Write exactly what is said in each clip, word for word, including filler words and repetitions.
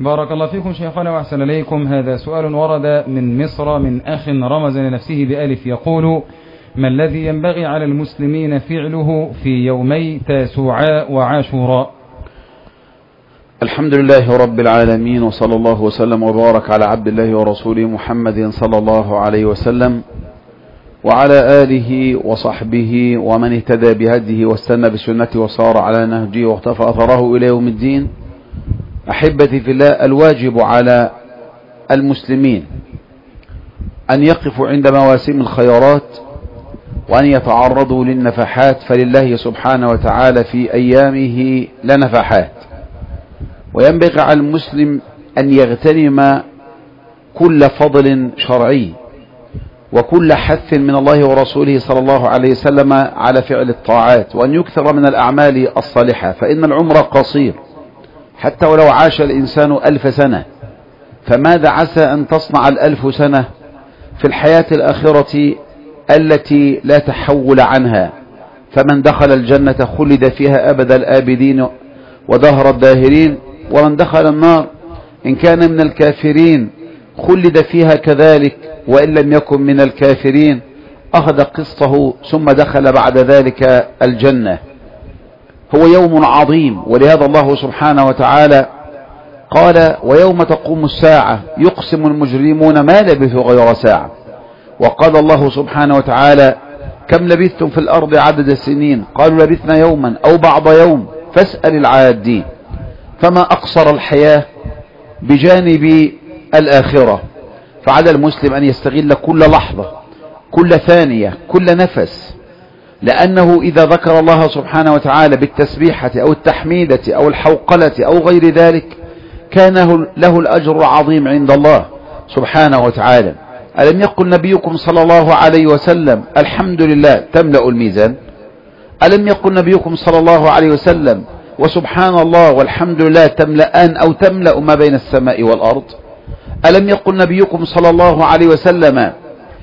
بارك الله فيكم شيخنا وأحسن إليكم. هذا سؤال ورد من مصر من أخ رمز لنفسه بألف يقول: ما الذي ينبغي على المسلمين فعله في يومي تاسوعاء وعاشوراء؟ الحمد لله رب العالمين، وصلى الله وسلم وبارك على عبد الله ورسوله محمد صلى الله عليه وسلم وعلى آله وصحبه ومن اهتدى بهديه واستنى بسنته وصار على نهجه واختفى أثره إلى يوم الدين. أحبتي في الله، الواجب على المسلمين أن يقفوا عند مواسم الخيرات وأن يتعرضوا للنفحات، فلله سبحانه وتعالى في أيامه لنفحات. وينبغي على المسلم أن يغتنم كل فضل شرعي وكل حث من الله ورسوله صلى الله عليه وسلم على فعل الطاعات، وأن يكثر من الأعمال الصالحة، فإن العمر قصير حتى ولو عاش الإنسان ألف سنة، فماذا عسى أن تصنع الألف سنة في الحياة الآخرة التي لا تحول عنها؟ فمن دخل الجنة خلد فيها أبد الآبدين ودهر الداهرين، ومن دخل النار إن كان من الكافرين خلد فيها كذلك، وإن لم يكن من الكافرين أخذ قسطه ثم دخل بعد ذلك الجنة. هو يوم عظيم، ولهذا الله سبحانه وتعالى قال: ويوم تقوم الساعة يقسم المجرمون ما لبثوا غير ساعة. وقال الله سبحانه وتعالى: كم لبثتم في الأرض عدد السنين؟ قالوا لبثنا يوما أو بعض يوم فاسأل العادين. فما أقصر الحياة بجانب الآخرة، فعلى المسلم أن يستغل كل لحظة، كل ثانية، كل نفس، لأنه إذا ذكر الله سبحانه وتعالى بالتسبيحة أو التحميدة أو الحوقلة أو غير ذلك كان له الأجر العظيم عند الله سبحانه وتعالى. ألم يقل نبيكم صلى الله عليه وسلم: الحمد لله تملأ الميزان؟ ألم يقل نبيكم صلى الله عليه وسلم: وسبحان الله والحمد لله تملأان أو تملأ ما بين السماء والأرض؟ ألم يقل نبيكم صلى الله عليه وسلم: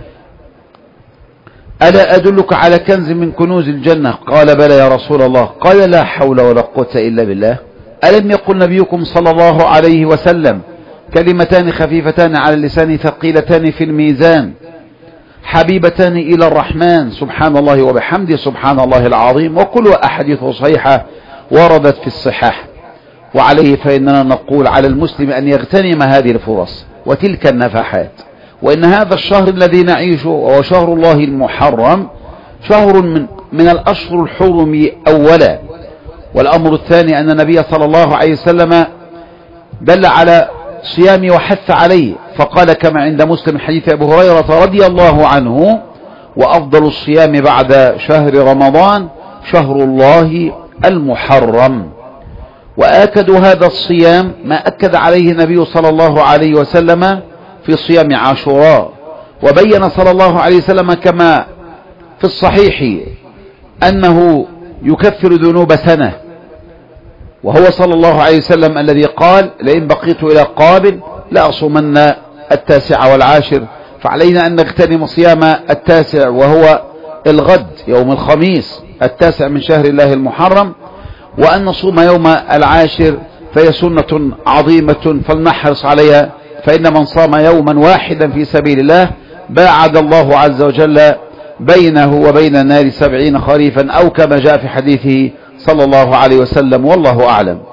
ألا أدلك على كنز من كنوز الجنة؟ قال: بلى يا رسول الله. قال: لا حول ولا قوة إلا بالله. ألم يقل نبيكم صلى الله عليه وسلم: كلمتان خفيفتان على اللسان ثقيلتان في الميزان حبيبتان إلى الرحمن سبحان الله وبحمده سبحان الله العظيم؟ وكل أحاديث صحيحة وردت في الصحاح. وعليه فإننا نقول على المسلم أن يغتنم هذه الفرص وتلك النفحات. وإن هذا الشهر الذي نعيشه وهو شهر الله المحرم شهر من, من الأشهر الحرم أولا. والأمر الثاني أن النبي صلى الله عليه وسلم دل على صيام وحث عليه، فقال كما عند مسلم حديث أبو هريرة رضي الله عنه: وأفضل الصيام بعد شهر رمضان شهر الله المحرم. وآكد هذا الصيام ما أكد عليه النبي صلى الله عليه وسلم في صيام عاشوراء، وبين صلى الله عليه وسلم كما في الصحيح أنه يكفر ذنوب سنة، وهو صلى الله عليه وسلم الذي قال: لئن بقيت إلى قابل لأصومن التاسع والعاشر. فعلينا أن نغتنم صيام التاسع وهو الغد يوم الخميس التاسع من شهر الله المحرم، وأن نصوم يوم العاشر فهي سنة عظيمة فلنحرص عليها، فإن من صام يوما واحدا في سبيل الله باعد الله عز وجل بينه وبين النار سبعين خريفا، أو كما جاء في حديثه صلى الله عليه وسلم، والله أعلم.